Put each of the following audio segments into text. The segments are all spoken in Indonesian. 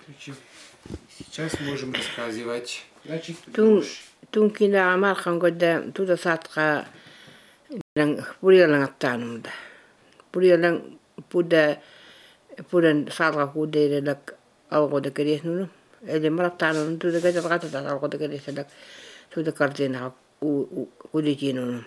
Сейчас можем рассказывать. Значит, Tunkina markan koda tuda satka lang purialang aptanum da. Purialang pudan salga kude dak algo de keres nu. Ele maraptanum tuda gada gata da algo de keres dak tuda kardina kude jinu.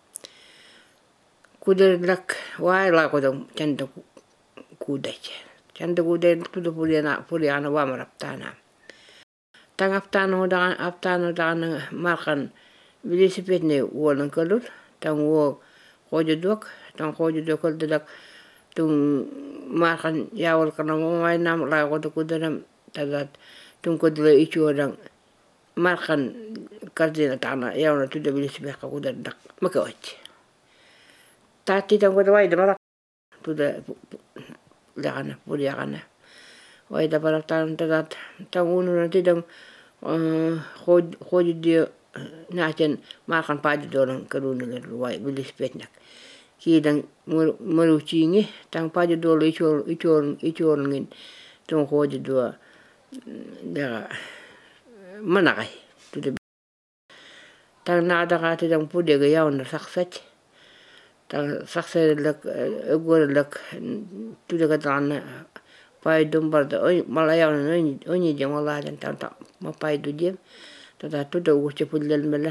Kude dak wai la koda chanda kude. Chanda kude tuda puriana wa maraptana. Tang aptano da markan bilisipetne wolan kalul tang wo kojo dok tang kojo dokol dak tung markan yawal kana mai nam la ko kudaram tadat tung kodle ichodang markan kardina tana yawna tuda bilisipet ka kudar dak makawach tati tang kodo wai da marak tuda lakana puri yakana wai da barak tan tadat tang unu nanti dang khoji dia nachen makan padi dolang karuna wai bilisipet nak ki dang marucingi tang padi dolo ichol ngin tong khoji dua da manakai tuda tang nada ka dang pude ga yawn saksach tang sakse lak gor lak tuda ga tan pai dombar da malaya oni jang wala dan tan ma pai du jem tata tuda uche pudlel mela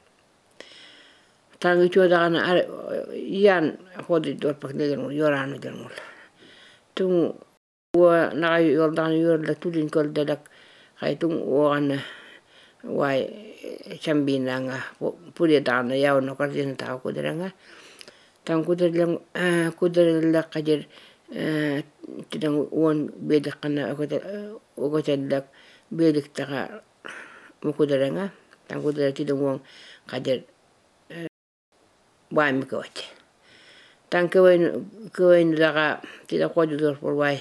tang icho da ana yan khodi dor pak de yorano del mol tung wa na yor dan yor la tudin kol da dak hay tung wan wai chambina nga puri dan yaw no kardin ta ko deranga tang kuder la kajer tidang won bedak kana ko dak bedak ta mukuderanga tang kuder tidang won kajer wai mikawach tang kawain daga tidak kojo dor por wai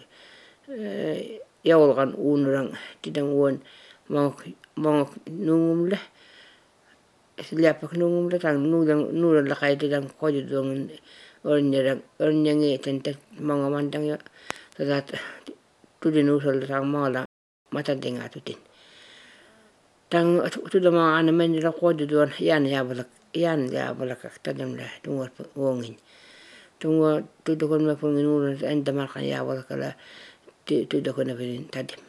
yawal kan unurang tidang won mong nungum le liapak nungum le tang nuran la kay tidang kojo dong ornyang tentet mga mandang ya tadat tudin usol tang mala mata denga tutin tang tuda mga anamen la kojo don yan ya balak tadam la tungwa wongin tungwa tuda kon ma pungin uran enda markan ya balak la tuda kon na tadim